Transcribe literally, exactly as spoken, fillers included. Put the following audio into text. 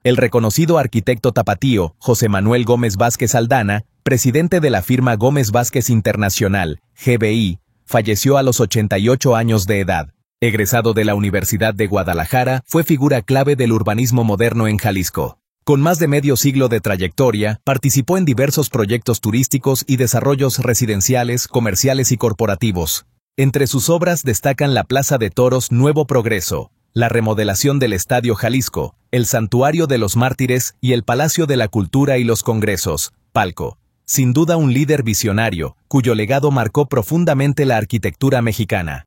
El reconocido arquitecto tapatío, José Manuel Gómez Vázquez Aldana, presidente de la firma Gómez Vázquez Internacional, G B I, falleció a los ochenta y ocho años de edad. Egresado de la Universidad de Guadalajara, fue figura clave del urbanismo moderno en Jalisco. Con más de medio siglo de trayectoria, participó en diversos proyectos turísticos y desarrollos residenciales, comerciales y corporativos. Entre sus obras destacan la Plaza de Toros Nuevo Progreso, la remodelación del Estadio Jalisco, el Santuario de los Mártires y el Palacio de la Cultura y los Congresos, Palco. Sin duda un líder visionario, cuyo legado marcó profundamente la arquitectura mexicana.